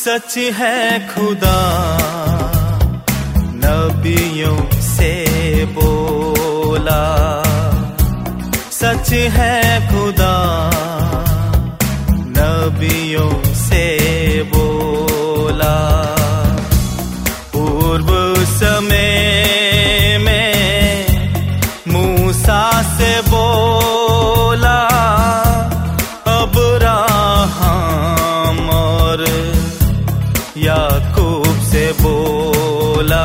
सच है खुदा नबियों से बोला, सच है खुदा नबियों से बोला। पूर्व समय में मूसा से बोला, अब्राहम और याकूब से बोला।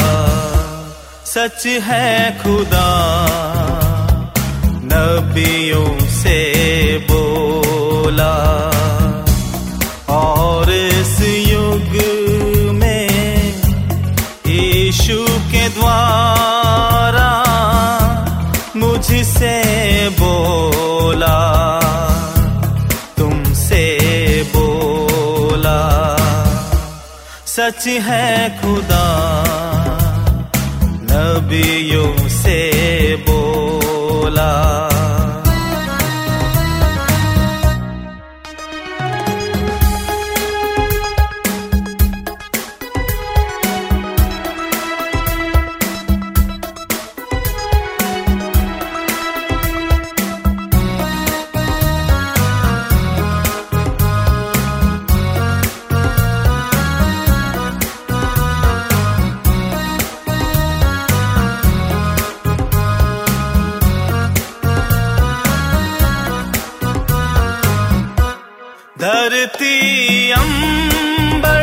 सच है खुदा नबियों से बोला। और इस युग में यीशु के द्वारा मुझसे बोला, तुमसे बोला। सच है खुदा नबियों से बोला। धरती अंबर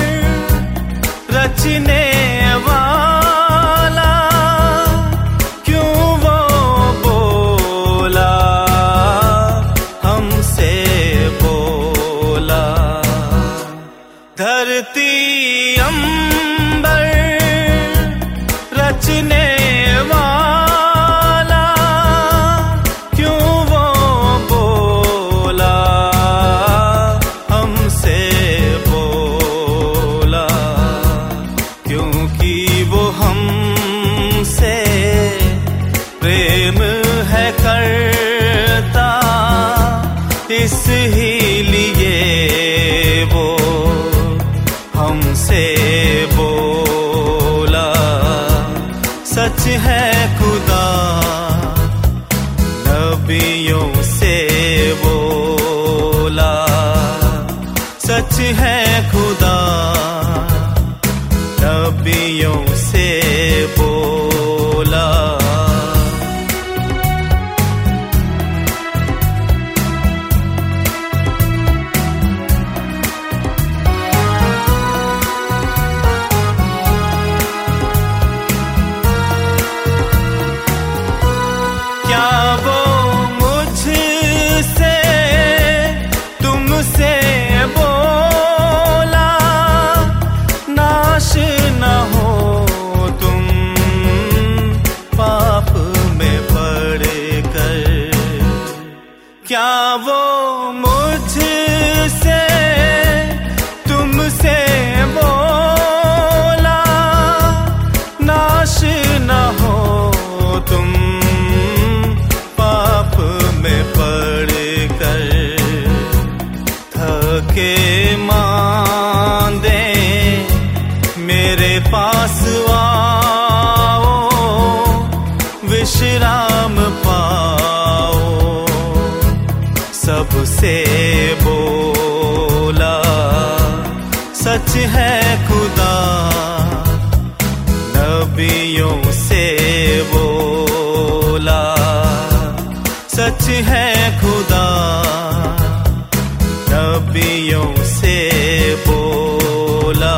रचने वाला, क्यों वो बोला हमसे बोला। धरती अंबर रचने वाला, क्यों वो बोला बोला। क्योंकि वो हमसे प्रेम है करता, इस ही लिए वो हमसे बोला। सच है खुदा नबियों से बोला। सच है खुदा नबियों से बोला। क्या वो मुझसे तुमसे बोला, नाश न हो तुम पाप में पड़कर। क्या वो मुझसे तुमसे बोला, नाश न हो तुम पाप में पड़कर। थके मांदे मेरे पास आओ, विश्राम पाओ, सबसे बोला। सच है खुदा नबियों से बोला। सच है खुदा नबियों से बोला।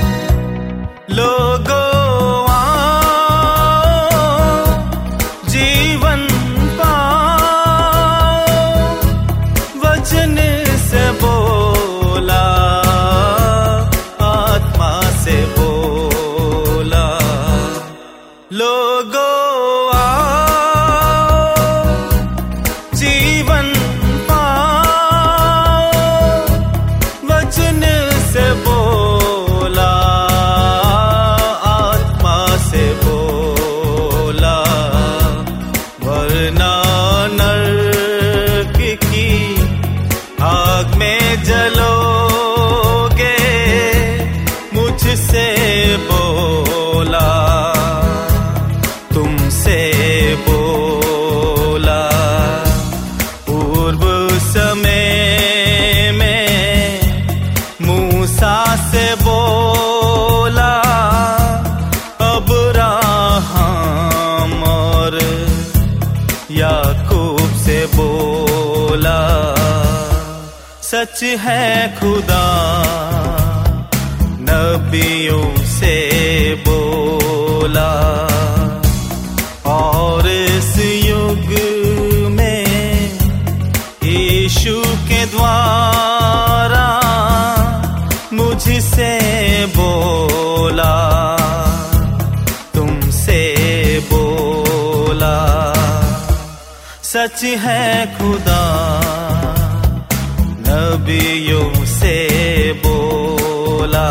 लोगों आओ, जी से बोला, आत्मा से बोला, वरना नरक की आग में जलोगे। मुझसे बोला, तुमसे बोला, पूर्व समय में मूसा से बोला, अब्राहम और याकूब से बोला। सच है खुदा नबियों से बोला, और इस युग में यीशु के द्वारा मुझसे बोला, तुमसे बोला। सच है खुदा नबियों से बोला,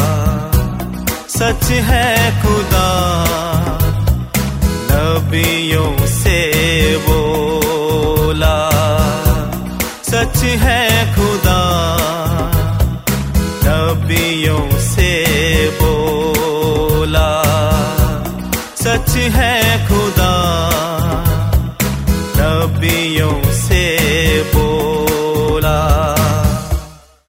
सच है खुदा नबियों से बोला, सच है खुदा नबियों से बोला, सच है खुदा नबियों से